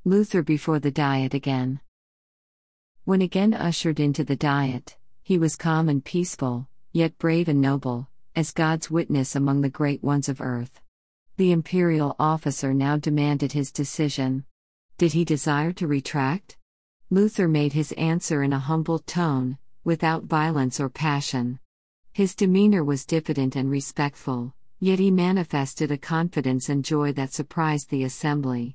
Luther before the Diet again. When again ushered into the Diet, he was calm and peaceful, yet brave and noble, as God's witness among the great ones of earth. The imperial officer now demanded his decision. Did he desire to retract? Luther made his answer in a humble tone, without violence or passion. His demeanor was diffident and respectful, yet he manifested a confidence and joy that surprised the assembly.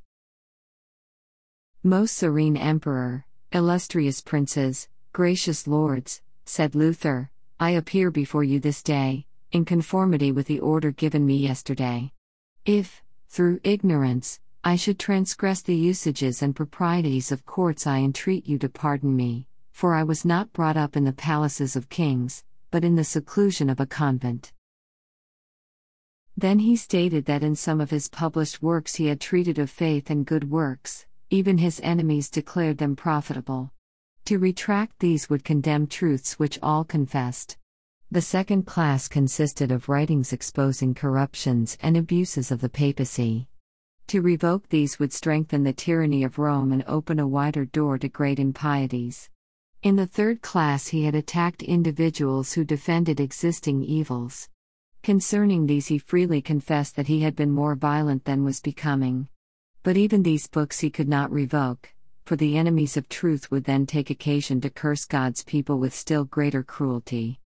Most serene Emperor, illustrious princes, gracious lords, said Luther, I appear before you this day, in conformity with the order given me yesterday. If, through ignorance, I should transgress the usages and proprieties of courts, I entreat you to pardon me, for I was not brought up in the palaces of kings, but in the seclusion of a convent. Then he stated that in some of his published works he had treated of faith and good works, even his enemies declared them profitable. To retract these would condemn truths which all confessed. The second class consisted of writings exposing corruptions and abuses of the papacy. To revoke these would strengthen the tyranny of Rome and open a wider door to great impieties. In the third class he had attacked individuals who defended existing evils. Concerning these he freely confessed that he had been more violent than was becoming. But even these books he could not revoke, for the enemies of truth would then take occasion to curse God's people with still greater cruelty.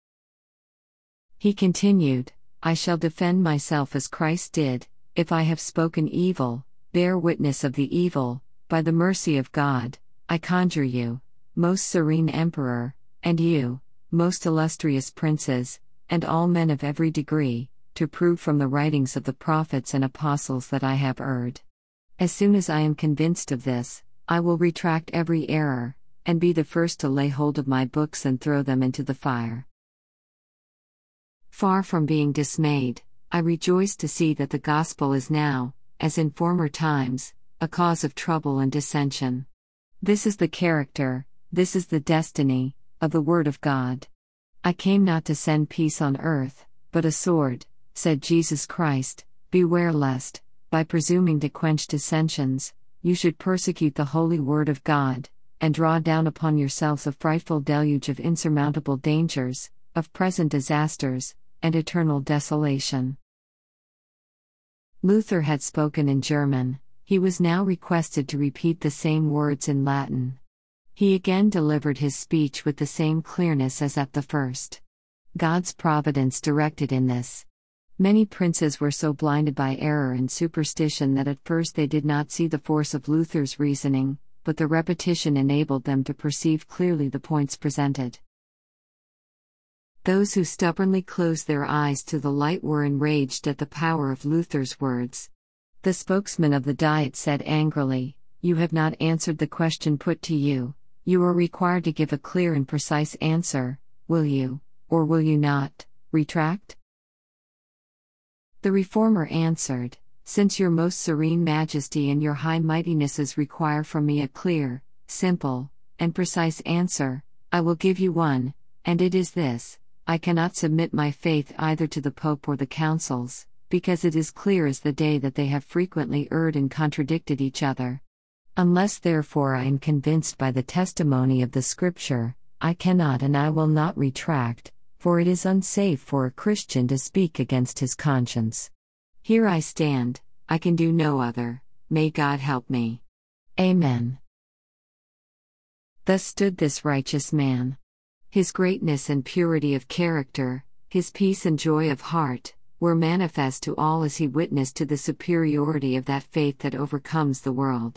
He continued, I shall defend myself as Christ did, if I have spoken evil, bear witness of the evil, by the mercy of God, I conjure you, most serene Emperor, and you, most illustrious princes, and all men of every degree, to prove from the writings of the prophets and apostles that I have erred. As soon as I am convinced of this, I will retract every error, and be the first to lay hold of my books and throw them into the fire. Far from being dismayed, I rejoice to see that the gospel is now, as in former times, a cause of trouble and dissension. This is the character, this is the destiny, of the Word of God. I came not to send peace on earth, but a sword, said Jesus Christ. Beware lest, by presuming to quench dissensions, you should persecute the holy Word of God, and draw down upon yourselves a frightful deluge of insurmountable dangers, of present disasters, and eternal desolation. Luther had spoken in German, he was now requested to repeat the same words in Latin. He again delivered his speech with the same clearness as at the first. God's providence directed in this. Many princes were so blinded by error and superstition that at first they did not see the force of Luther's reasoning, but the repetition enabled them to perceive clearly the points presented. Those who stubbornly closed their eyes to the light were enraged at the power of Luther's words. The spokesman of the Diet said angrily, You have not answered the question put to you. You are required to give a clear and precise answer. Will you, or will you not, retract? The Reformer answered, Since your most serene Majesty and your high mightinesses require from me a clear, simple, and precise answer, I will give you one, and it is this: I cannot submit my faith either to the Pope or the councils, because it is clear as the day that they have frequently erred and contradicted each other. Unless therefore I am convinced by the testimony of the Scripture, I cannot and I will not retract, for it is unsafe for a Christian to speak against his conscience. Here I stand, I can do no other, may God help me. Amen. Thus stood this righteous man. His greatness and purity of character, his peace and joy of heart, were manifest to all as he witnessed to the superiority of that faith that overcomes the world.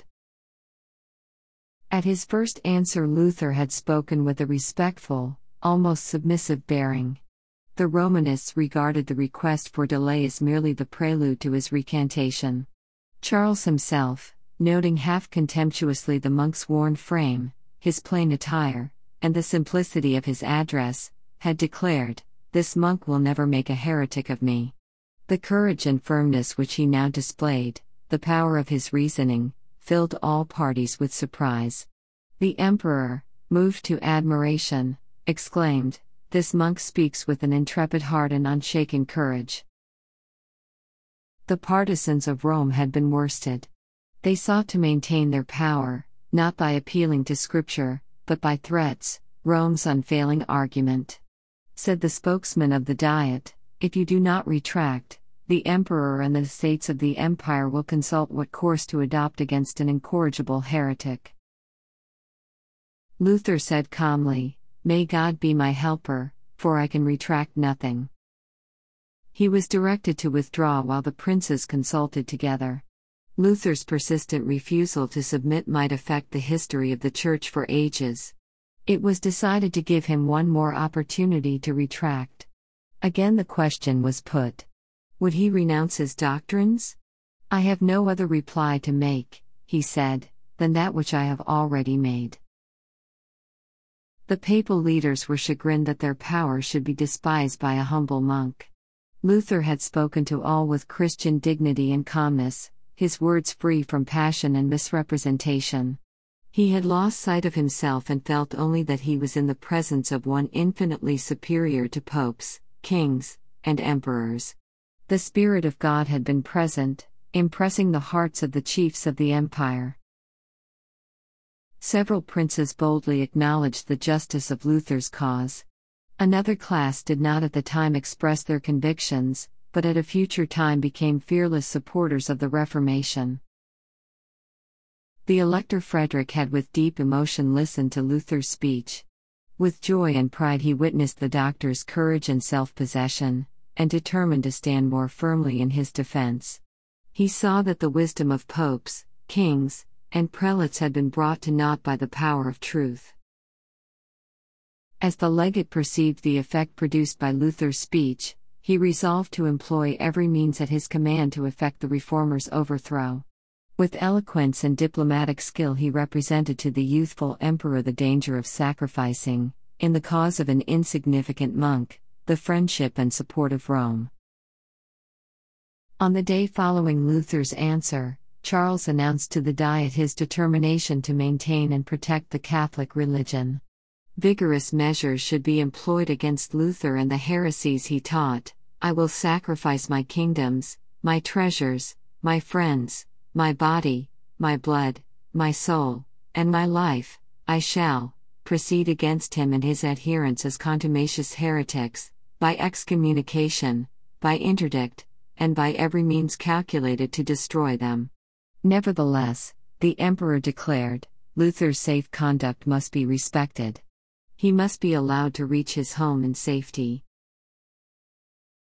At his first answer Luther had spoken with a respectful, almost submissive bearing. The Romanists regarded the request for delay as merely the prelude to his recantation. Charles himself, noting half contemptuously the monk's worn frame, his plain attire, and the simplicity of his address, had declared, This monk will never make a heretic of me. The courage and firmness which he now displayed, the power of his reasoning, filled all parties with surprise. The Emperor, moved to admiration, exclaimed, This monk speaks with an intrepid heart and unshaken courage. The partisans of Rome had been worsted. They sought to maintain their power, not by appealing to Scripture, but by threats, Rome's unfailing argument. Said the spokesman of the Diet, "If you do not retract, the Emperor and the states of the Empire will consult what course to adopt against an incorrigible heretic." Luther said calmly, "May God be my helper, for I can retract nothing." He was directed to withdraw while the princes consulted together. Luther's persistent refusal to submit might affect the history of the Church for ages. It was decided to give him one more opportunity to retract. Again the question was put. Would he renounce his doctrines? "I have no other reply to make," he said, "than that which I have already made." The papal leaders were chagrined that their power should be despised by a humble monk. Luther had spoken to all with Christian dignity and calmness, his words free from passion and misrepresentation. He had lost sight of himself and felt only that he was in the presence of one infinitely superior to popes, kings, and emperors. The Spirit of God had been present, impressing the hearts of the chiefs of the empire. Several princes boldly acknowledged the justice of Luther's cause. Another class did not at the time express their convictions, but at a future time became fearless supporters of the Reformation. The Elector Frederick had with deep emotion listened to Luther's speech. With joy and pride he witnessed the doctor's courage and self-possession, and determined to stand more firmly in his defense. He saw that the wisdom of popes, kings, and prelates had been brought to naught by the power of truth. As the legate perceived the effect produced by Luther's speech, he resolved to employ every means at his command to effect the reformer's overthrow. With eloquence and diplomatic skill he represented to the youthful emperor the danger of sacrificing, in the cause of an insignificant monk, the friendship and support of Rome. On the day following Luther's answer, Charles announced to the Diet his determination to maintain and protect the Catholic religion. Vigorous measures should be employed against Luther and the heresies he taught. "I will sacrifice my kingdoms, my treasures, my friends, my body, my blood, my soul, and my life, I shall proceed against him and his adherents as contumacious heretics, by excommunication, by interdict, and by every means calculated to destroy them." Nevertheless, the emperor declared, Luther's safe conduct must be respected. He must be allowed to reach his home in safety.